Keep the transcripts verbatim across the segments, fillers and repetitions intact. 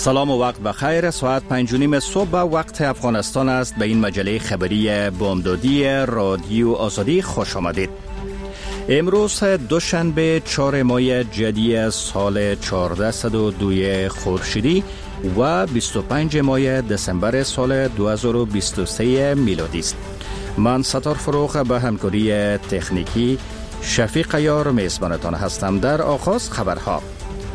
سلام و وقت بخیر. ساعت پنج و نیم صبح وقت افغانستان است. به این مجله خبری بامدادی رادیو آزادی خوش آمدید. امروز دوشنبه چهار ماه جدی سال چهارصد و دو خورشیدی و بیست و پنج ماه دسامبر سال دو هزار و بیست و سه میلادی است. من ستار فروغ به همکاری تکنیکی شفیق یار میزبانتان هستم. در آغاز خبرها: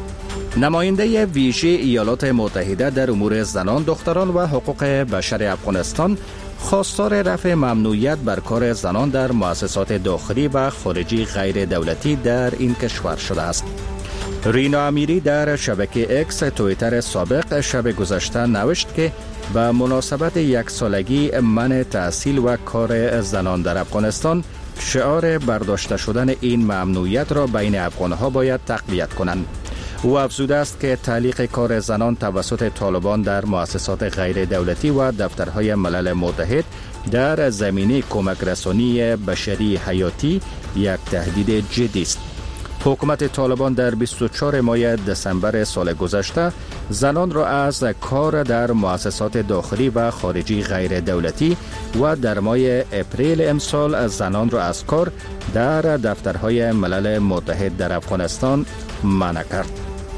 نماینده ویژه ایالات متحده در امور زنان، دختران و حقوق بشر افغانستان خواستار رفع ممنوعیت بر کار زنان در مؤسسات داخلی و خارجی غیر دولتی در این کشور شده است. رینا امیری در شبکه اکس توییتر سابق شب گذشته نوشت که به مناسبت یک سالگی منع تحصیل و کار زنان در افغانستان، شعار برداشته شدن این ممنوعیت را بین افغانها باید تقویت کنند. او افزوده است که تعلیق کار زنان توسط طالبان در مؤسسات غیر دولتی و دفترهای ملل متحد در زمینه کمک رسانی بشری حیاتی یک تهدید جدی است. حکومت طالبان در بیست و چهار ماه دسامبر سال گذشته زنان را از کار در مؤسسات داخلی و خارجی غیر دولتی و در ماه اپریل امسال زنان را از کار در دفترهای ملل متحد در افغانستان منع کرد.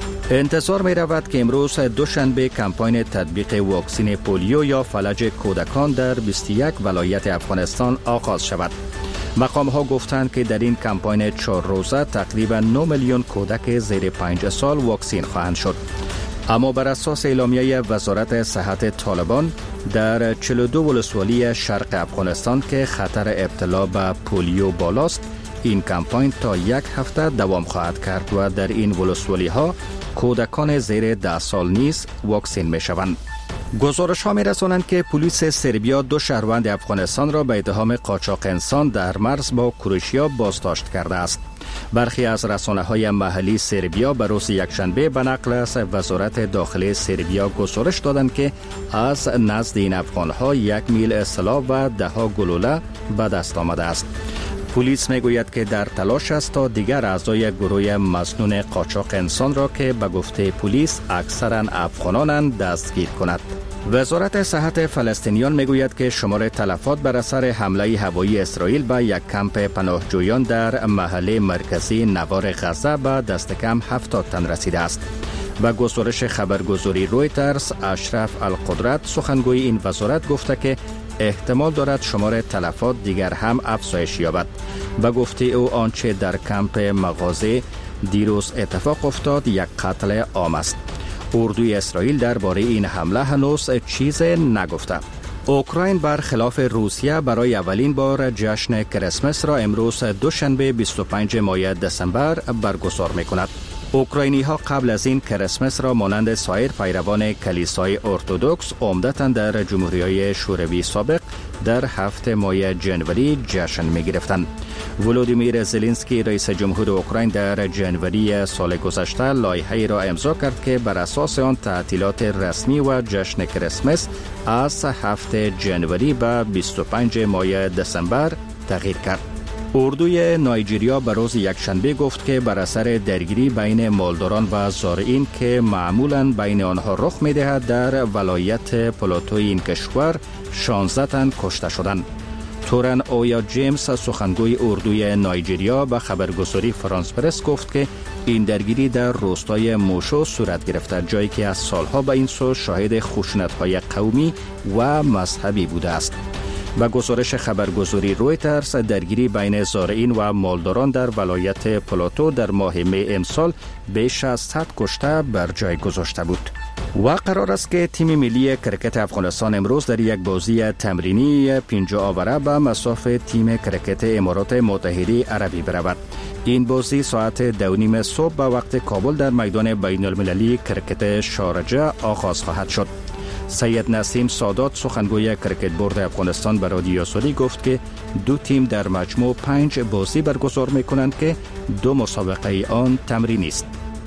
انتظار می رود که امروز دوشنبه کمپاین تطبیق واکسن پولیو یا فلج کودکان در بیست و یک ولایت افغانستان آغاز شود. مقام ها گفتند که در این کمپاین چهار روزه تقریبا نه میلیون کودک زیر پنج سال واکسین خواهند شد. اما بر اساس اعلامیه وزارت صحت طالبان در چهل و دو ولسوالی شرق افغانستان که خطر ابتلا به پولیو بالاست، این کمپاین تا یک هفته دوام خواهد کرد و در این ولسوالی ها کودکان زیر ده سال نیز واکسین می شوند. گزارش ها می رسانند که پلیس سربیا دو شهروند افغانستان را به اتهام قاچاق انسان در مرز با کروشیا بازداشت کرده است. برخی از رسانه های محلی سربیا به روز یکشنبه به نقل از وزارت داخلی سربیا گزارش دادند که از نزد این افغان ها یک میل اسلحه و ده ها گلوله به دست آمده است. پلیس میگوید که در تلاش است تا دیگر اعضای گروه مسنون قاچاق انسان را که به گفته پلیس اکثرا افغانانند دستگیر کند. وزارت صحت فلسطینیان میگوید که شمار تلفات بر اثر حمله هوایی اسرائیل به یک کمپ پناهجویان در محله مرکزی نوار غزه به دست کم هفتاد تن رسیده است. با گزارش خبرگزاری رویترز، اشرف القدرت سخنگوی این وزارت گفته که احتمال دارد شمار تلفات دیگر هم افزایش یابد. به گفته او آنچه در کمپ مغازه دیروز اتفاق افتاد یک قتل عام است. اردوی اسرائیل درباره این حمله هنوز چیز نگفته. اوکراین برخلاف روسیه برای اولین بار جشن کریسمس را امروز دوشنبه بیست و پنج ماه دسامبر برگزار می‌کند. اوکراینی ها قبل از این کریسمس را مانند سایر پیروان کلیسای ارتدوکس عمدتاً در جمهوری‌های شوروی سابق در هفته ماه جنوری جشن می گرفتند. ولودیمیر زلنسکی رئیس جمهور اوکراین در جنوری سال گذشته لایحه‌ای را امضا کرد که بر اساس آن تعطیلات رسمی و جشن کریسمس از هفته جنوری به بیست و پنج ماه دسامبر تغییر کرد. اردوی نایجریا به روز یکشنبه گفت که بر اثر درگیری بین مالداران و زارعین که معمولاً بین آنها رخ می‌دهد در ولایت پلاتوی این کشور شانزده تن کشته شدند. تورن اویا جیمز سخنگوی اردوی نایجریا به خبرگزاری فرانس پرس گفت که این درگیری در روستای موشو صورت گرفته، جایی که از سالها به این سو شاهد خشونت‌های قومی و مذهبی بوده است. با گزارش خبرگزاری رویترز، درگیری بین زارعین و مالداران در ولایت پلاتو در ماه می امسال بیش از صد کشته بر جای گذاشته بود. و قرار است که تیم ملی کرکت افغانستان امروز در یک بازی تمرینی پنجاه آوره به مصاف تیم کرکت امارات متحده عربی برود. این بازی ساعت دو نیم صبح به وقت کابل در میدان بین المللی کرکت شارجه آغاز خواهد شد. سید نسیم سادات سخنگوی کرکت بورد افغانستان به رادیو آزادی گفت که دو تیم در مجموع پنج بازی برگزار می کنند که دو مسابقه آن تمرینی است.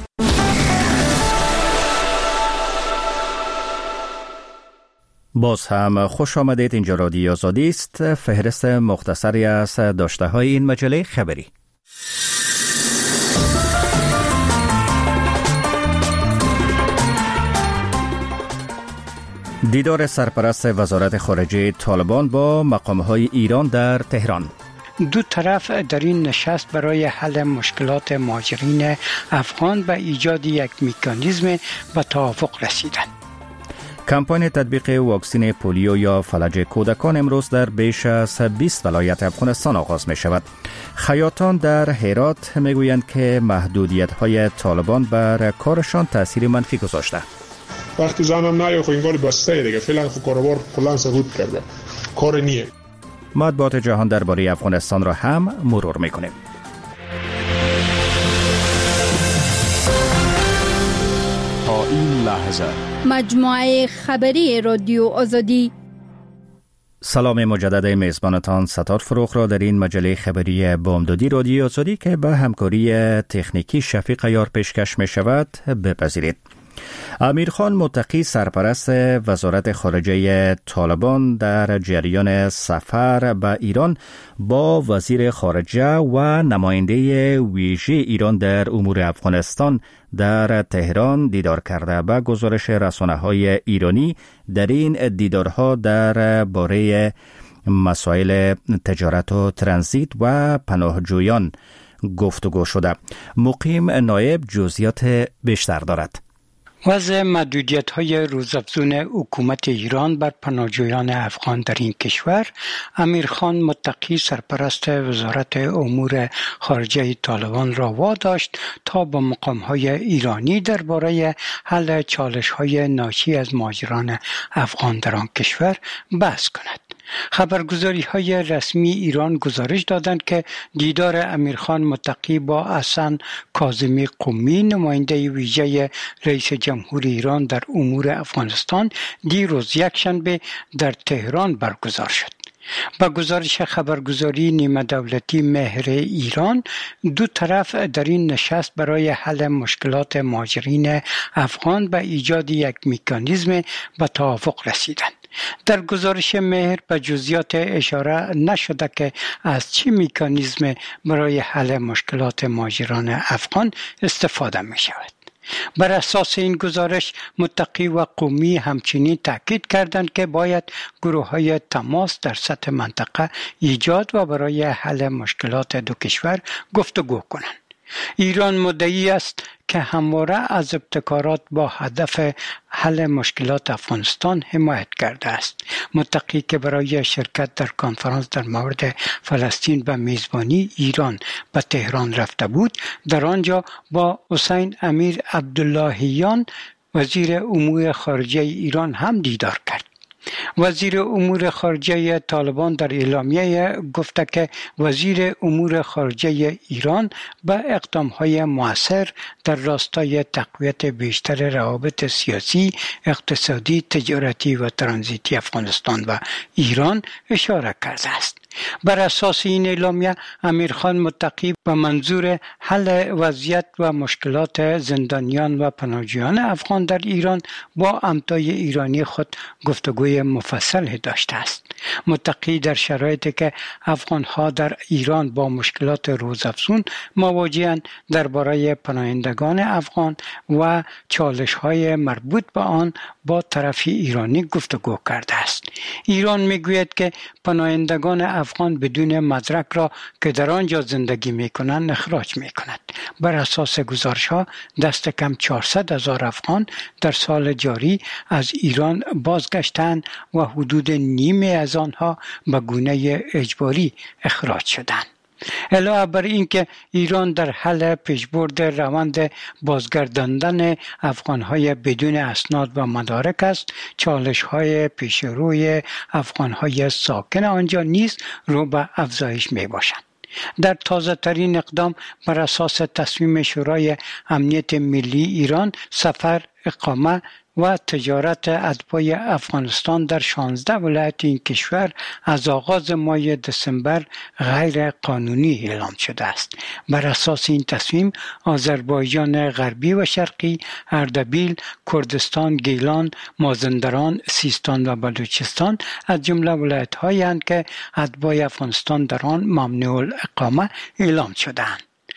باز هم خوش آمدید. اینجا رادیو آزادی است. فهرست مختصری از داشته های این مجله خبری. دیدار سرپرست وزارت خارجه طالبان با مقام‌های ایران در تهران. دو طرف در این نشست برای حل مشکلات مهاجرین افغان و ایجاد یک مکانیزم به توافق رسیدند. کمپاین تطبیق واکسن پولیو یا فلج کودکان امروز در بیش از بیست ولایت افغانستان آغاز می شود. خیاطان در هرات می گویند که محدودیت های طالبان بر کارشان تأثیر منفی گذاشته. وقتی زنم نه خو انگار بسته دیگه فعلا خو کاروبار کلا سقوط کرده. کار نیه. مطبوعات جهان درباره افغانستان را هم مرور می کنیم. تا این لحظه مجموعه خبری رادیو آزادی. سلام مجدد میزبانتان ستار فروغ را در این مجله خبری بامدادی رادیو آزادی که به همکاری تکنیکی شفیق یار پیشکش می شود بپذیرید. امیرخان متقی سرپرست وزارت خارجه طالبان در جریان سفر به ایران با وزیر خارجه و نماینده ویژه ایران در امور افغانستان در تهران دیدار کرده. به گزارش رسانه‌های ایرانی در این دیدارها در باره مسائل تجارت و ترانزیت و پناهجویان گفتگو شده. مقیم نایب جزئیات بیشتر دارد. وضع محدودیت‌های روزافزون حکومت ایران بر پناهجویان افغان در این کشور، امیرخان متقی سرپرست وزارت امور خارجه طالبان را واداشت تا با مقام‌های ایرانی درباره حل چالش‌های ناشی از مهاجران افغان در آن کشور بحث کند. خبرگزاری‌های رسمی ایران گزارش دادند که دیدار امیرخان متقی با حسن کاظمی قمی نماینده ویژه رئیس جمهور ایران در امور افغانستان دیروز یکشنبه در تهران برگزار شد. با گزارش خبرگزاری نیمه دولتی مهر ایران، دو طرف در این نشست برای حل مشکلات مهاجرین افغان و ایجاد یک مکانیزم به توافق رسیدند. در گزارش مهر به جزئیات اشاره نشده که از چه مکانیزم برای حل مشکلات مهاجران افغان استفاده می شود. بر اساس این گزارش متقی و قمی همچنین تاکید کردند که باید گروه‌های تماس در سطح منطقه ایجاد و برای حل مشکلات دو کشور گفتگو کنند. ایران مدعی است که همواره از ابتکارات با هدف حل مشکلات افغانستان حمایت کرده است. متقی که برای شرکت در کنفرانس در مورد فلسطین به میزبانی ایران به تهران رفته بود، در آنجا با حسین امیر عبداللهیان وزیر امور خارجه ایران هم دیدار کرد. وزیر امور خارجه طالبان در اعلامیه گفته که وزیر امور خارجه ایران به اقدام‌های مؤثر در راستای تقویت بیشتر روابط سیاسی، اقتصادی، تجارتی و ترانزیتی افغانستان و ایران اشاره کرده است. بر اساس این اعلامیه امیرخان متقی به منظور حل وضعیت و مشکلات زندانیان و پناهجویان افغان در ایران با همتای ایرانی خود گفتگوی مفصل داشته است. متقی در شرایطی که افغان‌ها در ایران با مشکلات روزافزون مواجه‌اند درباره پناهندگان افغان و چالش‌های مربوط به آن با طرف ایرانی گفتگو کرده است. ایران می‌گوید که پناهندگان افغان بدون مدرک را که در آنجا زندگی می‌کنند اخراج می‌کند. بر اساس گزارش‌ها دست کم چهارصد هزار افغان در سال جاری از ایران بازگشتند و حدود نیمه از آنها به گونه اجباری اخراج شدند. علاوه بر این که ایران در حل پیشبرد روند بازگرداندن افغان‌های بدون اسناد و مدارک است، چالش‌های پیش روی افغان‌های ساکن آنجا نیز رو به افزایش می‌باشند. در تازه ترین اقدام بر اساس تصمیم شورای امنیت ملی ایران، سفر، اقامه و تجارت اتباع افغانستان در شانزده ولایت این کشور از آغاز ماه دسامبر غیر قانونی اعلام شده است. بر اساس این تصمیم آذربایجان غربی و شرقی، اردبیل، کردستان، گیلان، مازندران، سیستان و بلوچستان از جمله ولایت‌هایی اند که اتباع افغانستان در آن ممنوع الاقامه اعلام شده‌اند.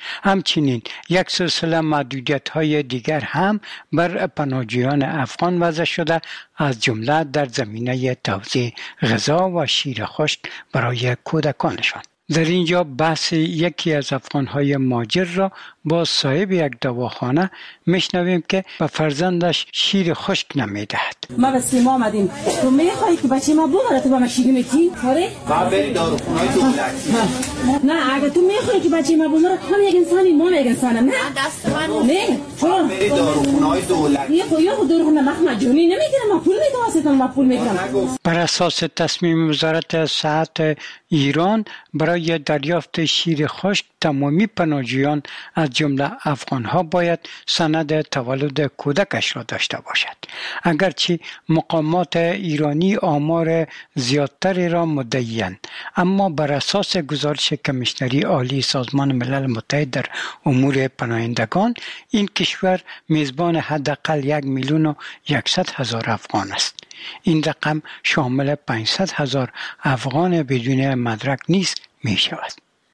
همچنین یک سلسله محدودیت‌های دیگر هم بر پناهجویان افغان وضع شده، از جمله در زمینه توزیع غذا و شیر خشک برای کودکانشان. در اینجا بحث یکی از افغان‌های مهاجر را با صاحب یک دواخانه میشنویم که به فرزندش شیر خشک نمیدهد. ما به سیما آمدیم. تو میخوایی که بچه ما ببره تو با ما شیر میتی؟ آره؟ ما بری داروخونه‌های دولتی. نه اگه تو میخوایی که بچه ما ببره هم یک انسانی ما یک انسانم. نه دست من نه چون بری داروخونه‌های دولتی. یه خو یه خو داروخونه مخمجونی نمیگیرم، ما پول میدم واسه ما پول میگیرم. بر اساس تصمیم وزارت صحت ایران برای دریافت شیر خشک تمامی پناهجویان از جمله افغان‌ها باید سند تولد کودکش را داشته باشد. اگرچه مقامات ایرانی آمار زیادتری را مدعی‌اند، اما بر اساس گزارش کمیشنری عالی سازمان ملل متحد در امور پناهندگان، این کشور میزبان حداقل یک میلیون و یکصد هزار افغان است. این رقم شامل پانصد هزار افغان بدون مدرک نیز می شود.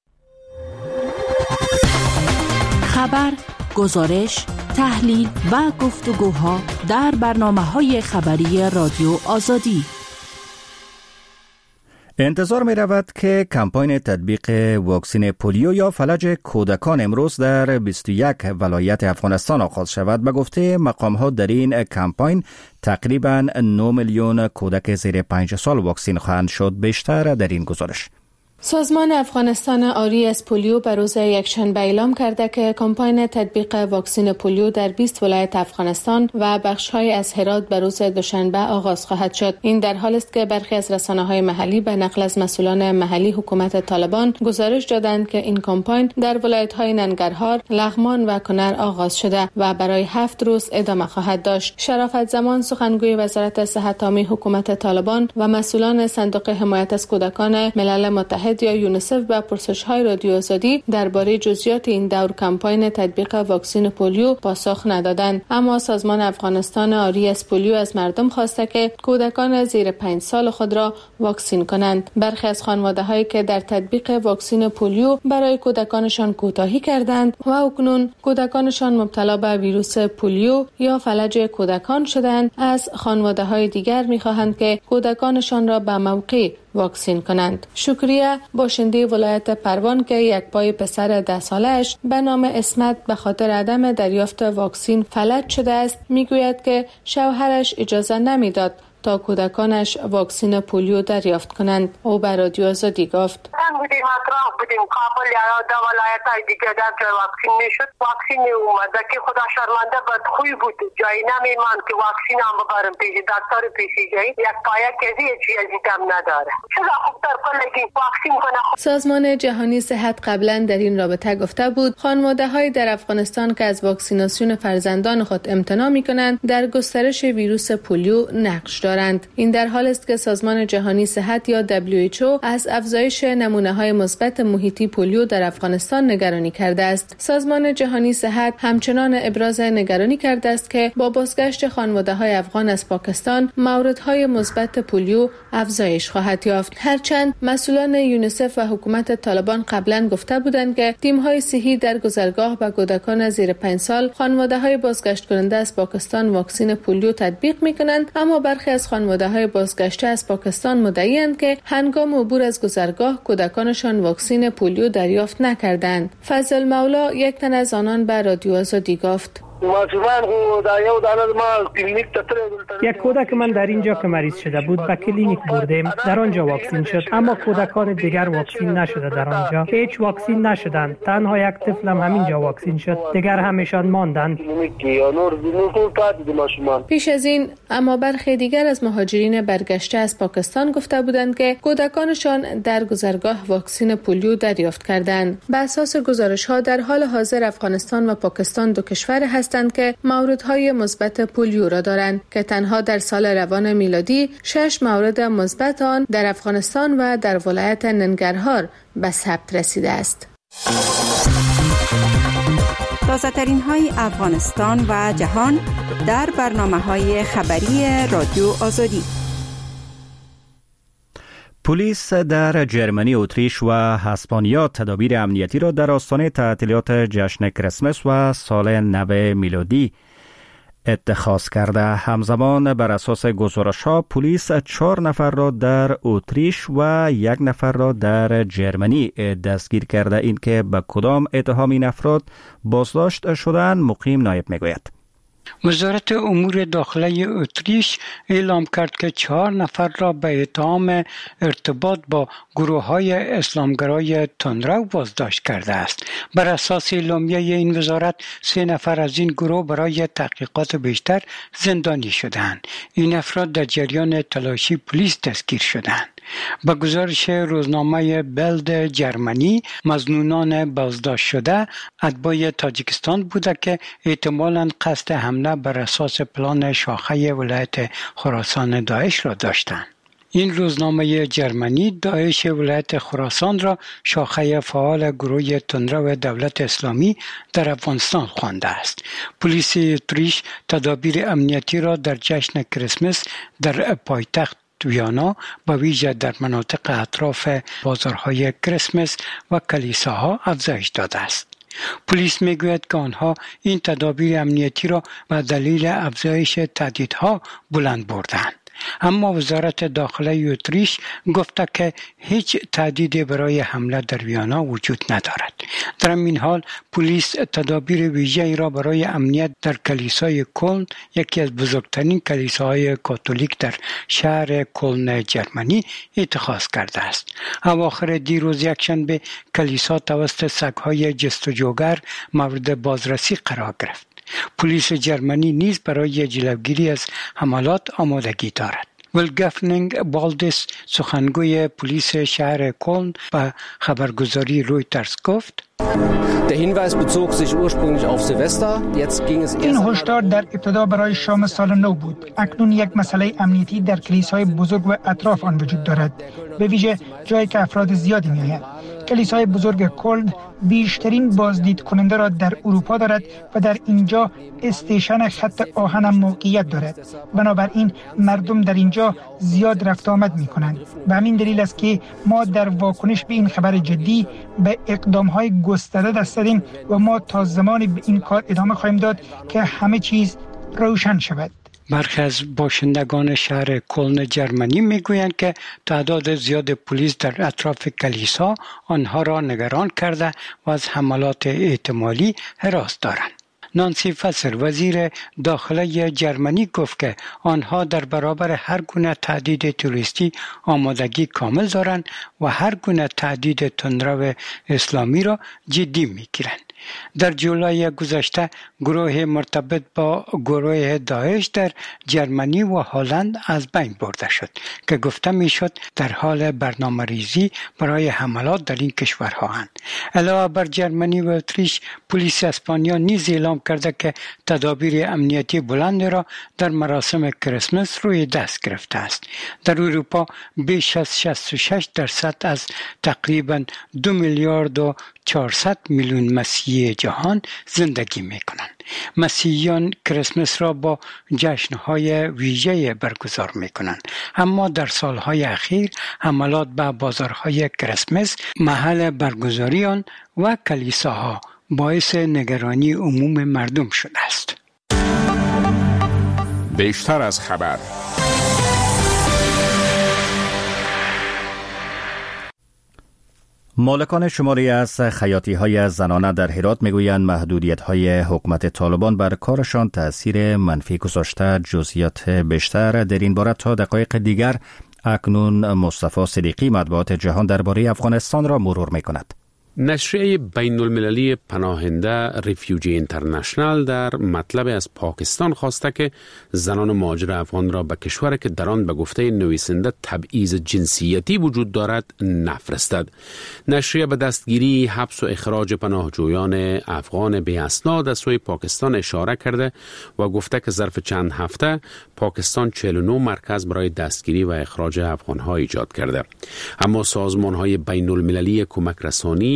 خبر، گزارش، تحلیل و گفتگوها در برنامه‌های خبری رادیو آزادی. انتظار می رود که کمپاین تطبیق واکسن پولیو یا فلج کودکان امروز در بیست و یک ولایت افغانستان آغاز شود. به گفته مقام‌ها در این کمپاین تقریباً نه میلیون کودک زیر پنج سال واکسین خواهند شد. بیشتر در این گزارش. سازمان افغانستان آری از پولیو به روز یکشنبه اعلام کرده که کمپاین تطبیق واکسن پولیو در بیست ولایت افغانستان و بخش‌های از هرات به روز دوشنبه آغاز خواهد شد. این در حالی است که برخی از رسانه‌های محلی به نقل از مسئولان محلی حکومت طالبان گزارش دادند که این کمپاین در ولایت‌های ننگرهار، لغمان و کنر آغاز شده و برای هفت روز ادامه خواهد داشت. شرافت زمان سخنگوی وزارت صحت عامه حکومت طالبان و مسئولان صندوق حمایت از کودکان ملل متحد یا یونیسف به پرسش‌های رادیو آزادی درباره جزئیات این دور کمپاین تطبیق واکسن پولیو پاسخ ندادند، اما سازمان افغانستان آری از پولیو از مردم خواسته که کودکان زیر پنج سال خود را واکسین کنند. برخی از خانواده‌هایی که در تطبیق واکسن پولیو برای کودکانشان کوتاهی کردند و اکنون کودکانشان مبتلا به ویروس پولیو یا فلج کودکان شدند، از خانواده‌های دیگر می‌خواهند که کودکانشان را به موقع واکسین کنند. شکریه، باشنده ولایت پروان که یک پای پسر ده سالش به نام اسمت به خاطر عدم دریافت واکسین فلج شده است، میگوید که شوهرش اجازه نمیداد تا کودکانش واکسن پولیو دریافت کنند. او به رادیو آزادی گفت: بودیم اطراف بودیم کابل یا در ولایت های دیگه در که واکسین میشد واکسین اومد که خدا شرمنده بدخوی بود، جایی نمیمان که واکسین هم ببرم پیش دکتر پیشی جایی یک پایه کسی چیزی کم نداره. چرا خوب در کلگی واکسین کنه. سازمان جهانی صحت قبلا در این رابطه گفته بود خانواده های در افغانستان که از واکسیناسیون فرزندان خود امتناع میکنند در گسترش ویروس پولیو نقش دارند. این در حالی است که سازمان جهانی صحت یا دبلیو اچ او از افزایش نمونه‌های مثبت محیطی پولیو در افغانستان نگرانی کرده است. سازمان جهانی صحت همچنان ابراز نگرانی کرده است که با بازگشت خانواده‌های افغان از پاکستان موردهای مثبت پولیو افزایش خواهد یافت. هرچند مسئولان یونیسف و حکومت طالبان قبلا گفته بودند که تیم‌های صحی در گذرگاه به کودکان زیر پنج سال خانواده‌های بازگشت کننده از پاکستان واکسن پولیو تطبیق می‌کنند، اما برخی از خانواده‌های بازگشته از پاکستان مدعی‌اند که هنگام عبور از گذرگاه کودکانشان واکسن پولیو دریافت نکردند. فضل مولا یک تن از آنان به رادیو آزادی گفت: یک کودک من در اینجا که مریض شده بود به کلینیک بردیم، در آنجا واکسین شد، اما کودکان دیگر واکسین نشده. در آنجا هیچ واکسین نشدند، تنها یک طفلم همینجا واکسین شد، دیگر همیشان ماندند. پیش از این اما برخی دیگر از مهاجرین برگشته از پاکستان گفته بودند که کودکانشان در گذرگاه واکسن پولیو دریافت کردند. بر اساس گزارش‌ها در حال حاضر افغانستان و پاکستان دو کشور هستند که موردهای مثبت پولیو را دارند که تنها در سال روان میلادی شش مورد مثبت آن در افغانستان و در ولایت ننگرهار به ثبت رسیده است. تازه‌ترین های افغانستان و جهان در برنامه‌های خبری رادیو آزادی. پلیس در جرمنی، اتریش و اسپانیا تدابیر امنیتی را در آستانه تعطیلات جشن کریسمس و سال نو میلادی اتخاذ کرده. همزمان بر اساس گزارش‌ها پلیس چهار نفر را در اتریش و یک نفر را در جرمنی دستگیر کرده. این که به کدام اتهام این افراد بازداشت شدند مقیم نایب میگوید. وزارت امور داخله اتریش اعلام کرد که چهار نفر را به اتهام ارتباط با گروه‌های اسلامگرای تندرو بازداشت کرده است. بر اساس اعلامیه این وزارت سه نفر از این گروه برای تحقیقات بیشتر زندانی شدند. این افراد در جریان تلاشی پلیس دستگیر شدند. با گزارش روزنامه بلد جرمنی، مظنونان بازداشت شده اتباع تاجیکستان بوده که احتمالاً قصد حمله بر اساس پلان شاخه ولایت خراسان داعش را داشتند. این روزنامه جرمنی داعش ولایت خراسان را شاخه فعال گروه تندرو دولت اسلامی در افغانستان خوانده است. پلیس اتریش تدابیر امنیتی را در جشن کریسمس در پایتخت ویانا با ویژه در مناطق اطراف بازارهای کریسمس و کلیساها افزایش داده است. پلیس میگوید که آنها این تدابیر امنیتی را به دلیل افزایش تهدیدها بلند بردند. اما وزارت داخله اتریش گفته که هیچ تهدیدی برای حمله در ویانا وجود ندارد. در این حال پلیس تدابیر ویژه‌ای را برای امنیت در کلیسای کلن، یکی از بزرگترین کلیساهای کاتولیک در شهر کلن جرمنی، اتخاذ کرده است. اواخر دیروز یکشنبه کلیسا توسط سگ‌های جستجوگر مورد بازرسی قرار گرفت. پلیس جرمنی نیز برای جلوگیری از حملات آمادگی دارد. ولگفنینگ بالدس، سخنگوی پلیس شهر کلن، به خبرگزاری رویترز گفت: این هشدار در ابتدا برای شام سال نو بود. اکنون یک مسئله امنیتی در کلیسای بزرگ و اطراف آن وجود دارد، به ویژه جایی که افراد زیادی می‌آیند. کلیسای بزرگ کلن بیشترین بازدید کننده را در اروپا دارد و در اینجا استیشن خط آهن هم موقعیت دارد. بنابراین مردم در اینجا زیاد رفت آمد می کنند. به همین دلیل است که ما در واکنش به این خبر جدی به اقدام‌های گسترده دست زدیم و ما تا زمانی به این کار ادامه خواهیم داد که همه چیز روشن شود. برخی از باشندگان شهر کلن جرمنی میگویند که تعداد زیاد پلیس در اطراف کلیسا آنها را نگران کرده و از حملات احتمالی هراس دارند. نانسی فسر، وزیر داخله جرمنی، گفت که آنها در برابر هر گونه تهدید توریستی آمادگی کامل دارند و هر گونه تهدید تندرو اسلامی را جدی میگیرند. در جولای گذشته گروه مرتبط با گروه داعش در جرمنی و هلند از بین برده شد که گفته میشد در حال برنامه ریزی برای حملات در این کشورها هستند. علاوه بر جرمنی و اتریش، پلیس اسپانیا نیز اعلام کرده که تدابیر امنیتی بلند را در مراسم کریسمس روی دست گرفته است. در اروپا بیش از شصت و شش درصد از تقریباً دو میلیارد و چهارصد میلیون مسیحی جهان زندگی میکنند. مسیحیان کریسمس را با جشنهای ویژه برگزار میکنند، اما در سالهای اخیر حملات به بازارهای کریسمس، محل برگزاری آن و کلیساها باعث نگرانی عموم مردم شده است. بیشتر از خبر. مالکان شماری از خیاطی‌های زنانه در هرات میگویند محدودیت‌های حکومت طالبان بر کارشان تأثیر منفی گذاشته. جزئیات بیشتر در این باره تا دقایق دیگر اکنون مصطفی صدیقی مطبوعات جهان درباره افغانستان را مرور می‌کند. نشریه بین المللی پناهنده ریفیوجی اینترنشنال در مطلب از پاکستان خواسته که زنان مهاجر افغان را به کشوری که در آن به گفته نویسنده تبعیض جنسیتی وجود دارد نفرستد. نشریه به دستگیری، حبس و اخراج پناهجویان افغان بی اسناد از سوی پاکستان اشاره کرده و گفته که ظرف چند هفته پاکستان چهل و نه مرکز برای دستگیری و اخراج افغان‌ها ایجاد کرده. اما سازمان‌های بین المللی کمک رسانی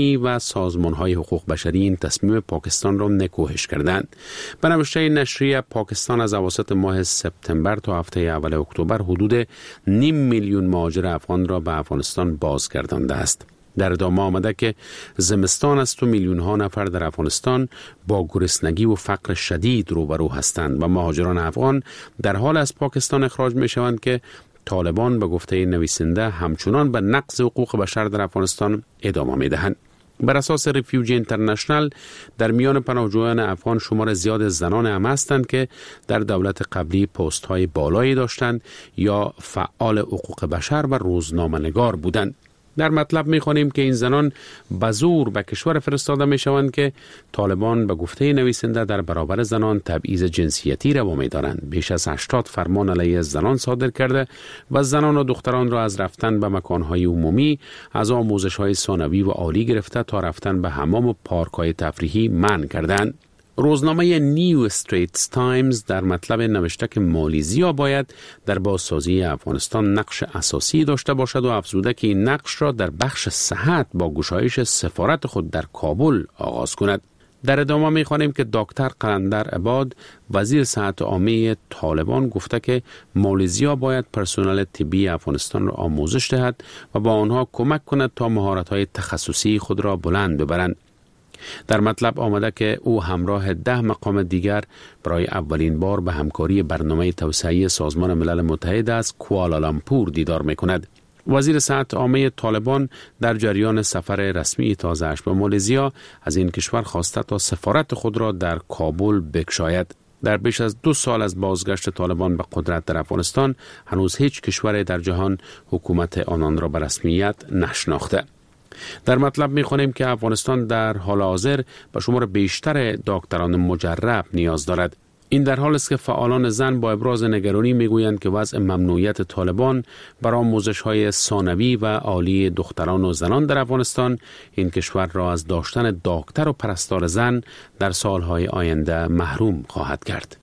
جهانی و سازمان‌های حقوق بشری این تصمیم پاکستان را نکوهش کردند. به نوشته نشریه پاکستان از اواسط ماه سپتامبر تا هفته اول اکتبر حدود نیم میلیون مهاجر افغان را به افغانستان بازگردانده است. در ادامه آمده که زمستان است و میلیون ها نفر در افغانستان با گرسنگی و فقر شدید روبرو هستند و مهاجران افغان در حال از پاکستان اخراج می شوند که طالبان به گفته نویسنده همچنان به نقض حقوق بشر در افغانستان ادامه می دهند. بر اساس ریفیوجی اینترنشنال در میان پناهجویان افغان شمار زیاد زنان هم هستند که در دولت قبلی پست های بالایی داشتند یا فعال حقوق بشر و روزنامه‌نگار بودند. در مطلب می‌خوانیم که این زنان به زور به کشور فرستاده می‌شوند که طالبان به گفته نویسنده در برابر زنان تبعیض جنسیتی روا می‌دارند. بیش از هشتاد فرمان علیه زنان صادر کرده و زنان و دختران را از رفتن به مکان‌های عمومی، از آموزش‌های ثانوی و عالی گرفته تا رفتن به حمام و پارک‌های تفریحی منع کردند. روزنامه نیو استریتس تایمز در مطلب نوشته که مالیزیا باید در بازسازی افغانستان نقش اساسی داشته باشد و افزوده که این نقش را در بخش صحت با گشایش سفارت خود در کابل آغاز کند. در ادامه می‌خوانیم که دکتر قلندر عباد وزیر صحت عامه طالبان گفته که مالیزیا باید پرسنل طبی افغانستان را آموزش دهد و با آنها کمک کند تا مهارت‌های تخصصی خود را بلند ببرند. در مطلب آمده که او همراه ده مقام دیگر برای اولین بار به همکاری برنامه توسعه سازمان ملل متحد از کوالالامپور دیدار می‌کند. وزیر صحت عامه طالبان در جریان سفر رسمی تازه‌اش به مالزیا از این کشور خواسته تا سفارت خود را در کابل بگشاید. در بیش از دو سال از بازگشت طالبان به قدرت در افغانستان هنوز هیچ کشور در جهان حکومت آنان را به رسمیت نشناخته. در مطلب می‌خوانیم که افغانستان در حال حاضر به شمار بیشتر دکتران مجرب نیاز دارد. این در حال است که فعالان زن با ابراز نگرانی میگویند که وضع ممنوعیت طالبان برای آموزش‌های ثانوی و عالی دختران و زنان در افغانستان این کشور را از داشتن دکتر و پرستار زن در سالهای آینده محروم خواهد کرد.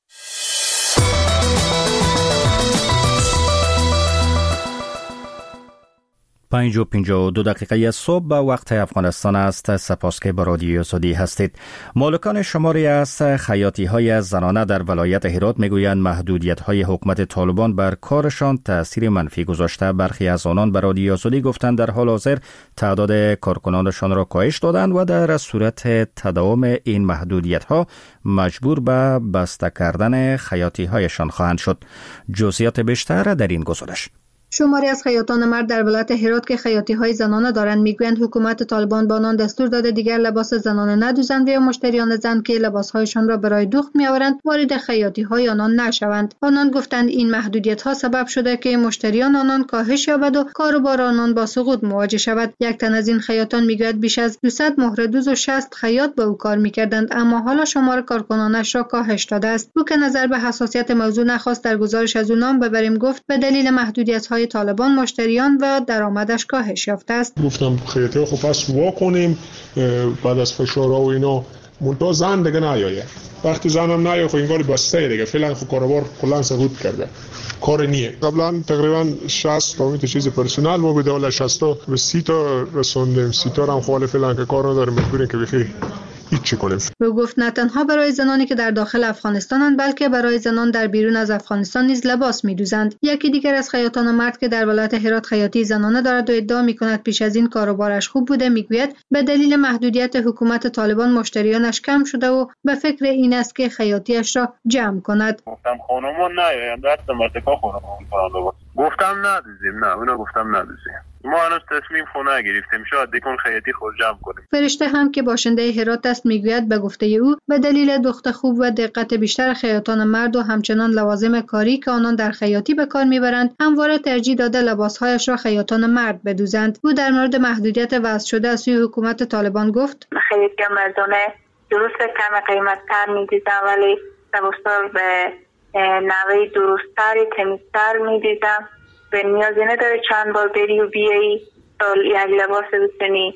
پنج و پنجاه و دو دقیقه صبح به وقت افغانستان است. سپاس که با رادیوی آزادی هستید. مالکان شماری از خیاطی های زنانه در ولایت هرات میگویند محدودیت های حکومت طالبان بر کارشان تأثیر منفی گذاشته. برخی از آنان به رادیوی آزادی گفتند در حال حاضر تعداد کارکنانشان را کاهش دادند و در صورت تداوم این محدودیت ها مجبور به بسته کردن خیاطی هایشان خواهند شد. جزئیات بیشتر در این گزارش. شماری از خیاطان مرد در ولایت هرات که خیاطی های زنانه دارند میگویند حکومت طالبان با آنان دستور داده دیگر لباس زنانه ندوزند و یا مشتریان زن که لباس هایشان را برای دوخت میآورند وارد خیاطی های آنان نشوند. آنان گفتند این محدودیت ها سبب شده که مشتریان آنان کاهش یابد و کاروبار آنان با سقوط مواجه شود. یک تن از این خیاطان میگوید بیش از دویست مهره دوز و شصت خیاط به او کار میکردند اما حالا شمار کارکنانش را کاهش داده است. او که نظر به حساسیت موضوع نخواست در گزارش از او نام ببریم گفت به دلیل محدودیت های طالبان مشتریان و درآمدش کاهش یافته است. گفتم خیاطی خب پس وا کنیم بعد از فشارها و اینا منتها زن دیگه نیاید. وقتی زنم نیاید خب انگار بسته دیگه فعلا خب کاروبار کلا سقوط کرده. کار نیه. قبلا تقریبا شصت تا تا چیز پرسنل ما بود حالا شصت تا به سی تا رسوندیم. سی تا هم خاله فعلا که کار نداره مجبوریم که بخیر هیچ کنیم. او گفت نه تنها برای زنانی که در داخل افغانستانند بلکه برای زنان در بیرون از افغانستان نیز لباس می‌دوزند. یکی دیگر از خیاطان مرد که در ولایت هرات خیاطی زنانه دارد و ادعا می‌کند پیش از این کاروبارش خوب بوده میگوید به دلیل محدودیت حکومت طالبان مشتریانش کم شده و به فکر این است که خیاطیش را جمع کند. گفتم خانوما نیاین دست مرتکا خانوما کنند. گفتم ندوزیم نه اونا گفتم ندوزیم. ما هنوز تصمیم خونه گرفتیم شاید دیگه خیاطی خود جمع کنیم. فرشته هم که باشنده هرات است میگوید به گفته او به دلیل دخت خوب و دقت بیشتر خیاطان مرد و همچنان لوازم کاری که آنان در خیاطی به کار میبرند همواره ترجیح داده لباسهایش را خیاطان مرد بدوزند. او در مورد محدودیت وضع شده از سوی حکومت طالبان گفت خیاطی مردانه درست کم قیمت تر میدیدن ولی لباسا به نوعی درستتر تمیزتر میدیدن به نیازی نداره چند بار بری و بیایی تا یک لباس بتونی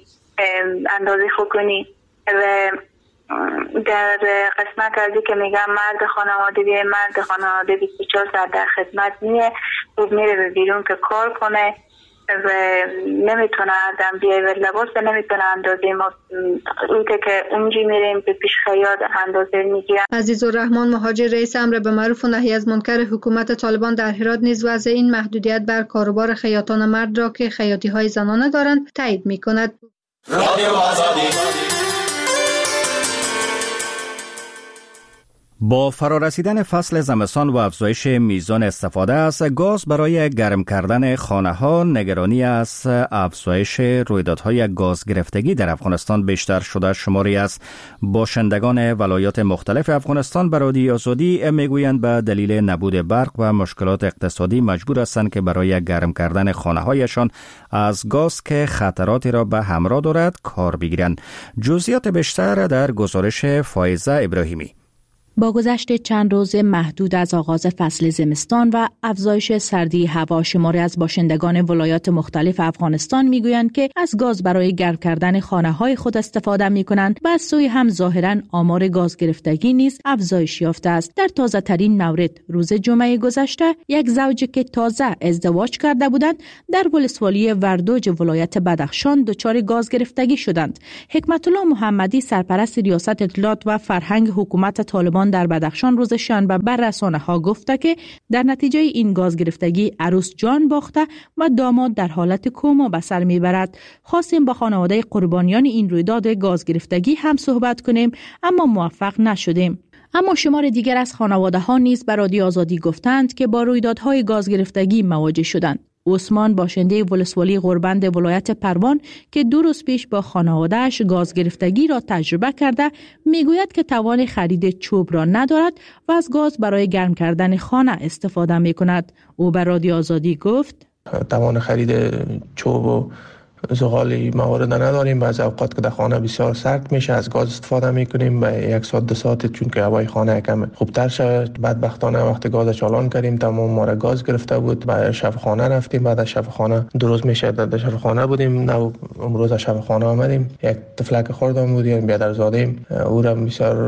اندازه خوب کنی. و در قسمت ازی که میگم مرد خانواده بیه مرد خانواده بیست و چهار ساعت در خدمت نیه خوب میره به بیرون که کار کنه و نمیتونه آدم بیای و لباس نمیتونه اندازه ما اونی که اونجی میریم به پیش خیاط اندازه میگیرن. عزیزالرحمن مهاجر رئیس امر به معروف و نهی از منکر حکومت طالبان در هرات نیز وضع این محدودیت بر کاروبار خیاطان مرد را که خیاطی های زنانه دارند تایید میکند. با فرارسیدن فصل زمستان و افزایش میزان استفاده از گاز برای گرم کردن خانه‌ها، نگرانی از افزایش رویدادهای گاز گرفتگی در افغانستان بیشتر شده. شماری از باشندگان ولایات مختلف افغانستان به رادیوی آزادی میگویند به دلیل نبود برق و مشکلات اقتصادی مجبور هستند که برای گرم کردن خانه‌هایشان از گاز که خطراتی را به همراه دارد کار بگیرند. جزئیات بیشتر در گزارش فائزه ابراهیمی. با گذشت چند روز محدود از آغاز فصل زمستان و افزایش سردی هوا، شماری از باشندگان ولایات مختلف افغانستان میگویند که از گاز برای گرم کردن خانه‌های خود استفاده می‌کنند و از سوی هم ظاهراً آمار گاز گرفتگی نیز افزایش یافته است. در تازه ترین مورد روز جمعه گذشته یک زوج که تازه ازدواج کرده بودند در ولسوالی وردوج ولایت بدخشان دچار گاز گرفتگی شدند. حکمت الله محمدی سرپرست ریاست اطلاعات و فرهنگ حکومت طالبان در بدخشان روز شنبه بر رسانه‌ها گفته که در نتیجه این گاز گرفتگی عروس جان باخته و داماد در حالت کما به سر میبرد. خواستیم با خانواده قربانیان این رویداد گاز گرفتگی هم صحبت کنیم اما موفق نشدیم. اما شمار دیگر از خانواده ها نیز به رادیو آزادی گفتند که با رویدادهای گاز گرفتگی مواجه شدند. عثمان باشنده ولسوالی غربند ولایت پروان که دو روز پیش با خانواده‌اش گاز گرفتگی را تجربه کرده میگوید که توان خرید چوب را ندارد و از گاز برای گرم کردن خانه استفاده می‌کند. او به رادیو آزادی گفت توان خرید چوب و زغال موارد نداریم. بعضی اوقات که در خانه بسیار سرد میشه از گاز استفاده میکنیم به یک ساعت دو ساعت چون که هوای خانه کم خوبتر شد. بدبختانه وقت گاز چالان کردیم تمام ما را گاز گرفته بود. بعد شب خانه رفتیم، بعد از شب خانه دو روز میشه در شب خانه بودیم. نه امروز از شب خانه آمدیم یک تفلک خوردم بودیم بیادر زادیم او را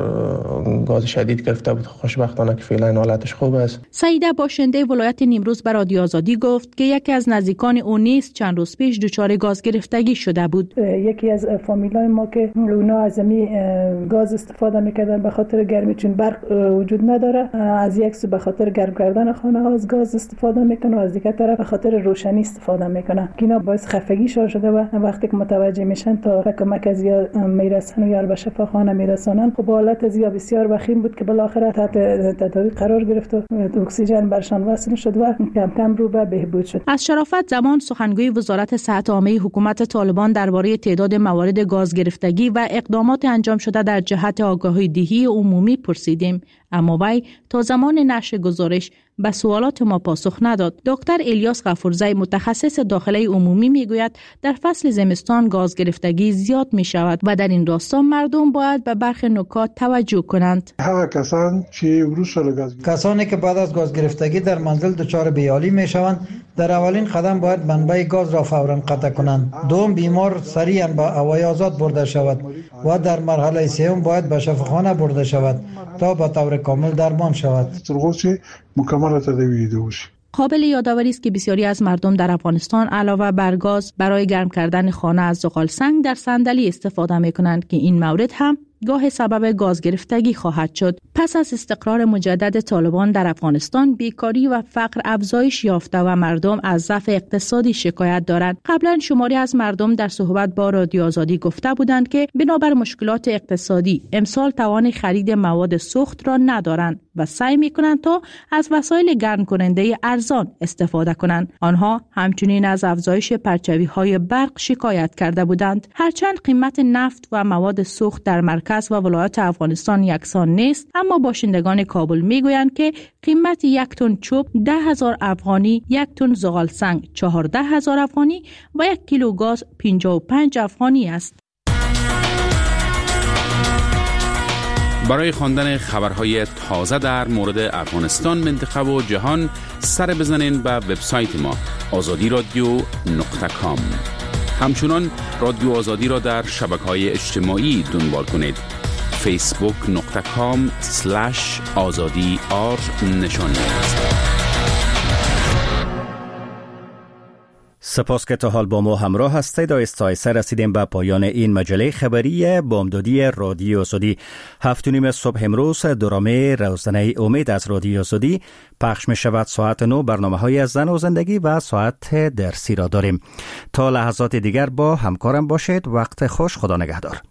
بسیار گاز شدید گرفته بود. خوشبختانه که فعلا حالتش خوب است. سعیده باشنده ولایت نیمروز به رادیو آزادی گفت که یکی از نزدیکان او نیز چند روز پیش دچار گاز گرفتگی شده بود. یکی از فامیلای ما که اونا از می گاز استفاده میکردن به خاطر گرمی چون برق وجود نداره، از یک سو به خاطر گرم کردن خانه ها از گاز استفاده میکنن و از دیگر طرف به خاطر روشنی استفاده میکنن که اینا باعث خفگی شده و وقتی که متوجه میشن تا کمک از یا میرسن و یا به شفاخانه میرسونن. خب حالت از یا بسیار وخیم بود که بالاخره تحت تداوی قرار گرفت و اکسیژن برشان وصل شد و کم کم رو به بهبود شد. از شرافت زمان سخنگوی وزارت صحت عامه حکومت طالبان درباره تعداد موارد گاز گرفتگی و اقدامات انجام شده در جهت آگاهی دهی عمومی پرسیدیم، اما وی تا زمان نشر گزارش به سوالات ما پاسخ نداد. دکتر الیاس غفورزی متخصص داخله عمومی میگوید در فصل زمستان گاز گرفتگی زیاد می شود و در این راستا مردم باید به برخی نکات توجه کنند. کسان که گاز کسانی که بعد از گاز گرفتگی در منزل دچار بیحالی می شوند در اولین قدم باید منبع گاز را فوراً قطع کنند. دوم بیمار سریعاً به هوای آزاد برده شود و در مرحله سوم باید به شفاخانه برده شود تا به طور کامل درمان شود. مکمل تداوی دوش. قابل یادآوری است که بسیاری از مردم در افغانستان علاوه بر گاز برای گرم کردن خانه از زغال سنگ در صندلی استفاده می‌کنند که این مورد هم گاه سبب گاز گرفتگی خواهد شد. پس از استقرار مجدد طالبان در افغانستان، بیکاری و فقر افزایش یافته و مردم از ضعف اقتصادی شکایت دارند. قبلا شماری از مردم در صحبت با رادیو آزادی گفته بودند که بنابر مشکلات اقتصادی امسال توان خرید مواد سوخت را ندارند و سعی می‌کنند تا از وسایل گرم کننده ارزان استفاده کنند. آنها همچنین از افزایش پرچاوی‌های برق شکایت کرده بودند. هرچند قیمت نفت و مواد سوخت در مرکز و ولایات افغانستان یکسان نیست، اما باشندگان کابل میگویند که قیمت یک تن چوب ده هزار افغانی، یک تن زغال سنگ چهارده هزار افغانی و یک کیلو گاز پنجاه و پنج افغانی است. برای خواندن خبرهای تازه در مورد افغانستان، منطقه و جهان سر بزنین به وبسایت ما آزادی رادیو نقطه کام. همچنان رادیو آزادی را در شبکه‌های اجتماعی دنبال کنید. فیسبوک نقطه کام سلش آزادی آر نشان. سپاس که تا حال با ما همراه هستید. آیسته رسیدیم به پایان این مجله خبری بامدادی رادیو آزادی. هفت و نیم صبح امروز درامه روزنه امید از رادیو آزادی پخش می شود. ساعت نو برنامه های زن و زندگی و ساعت درسی را داریم. تا لحظات دیگر با همکارم باشید. وقت خوش. خدا نگهدار.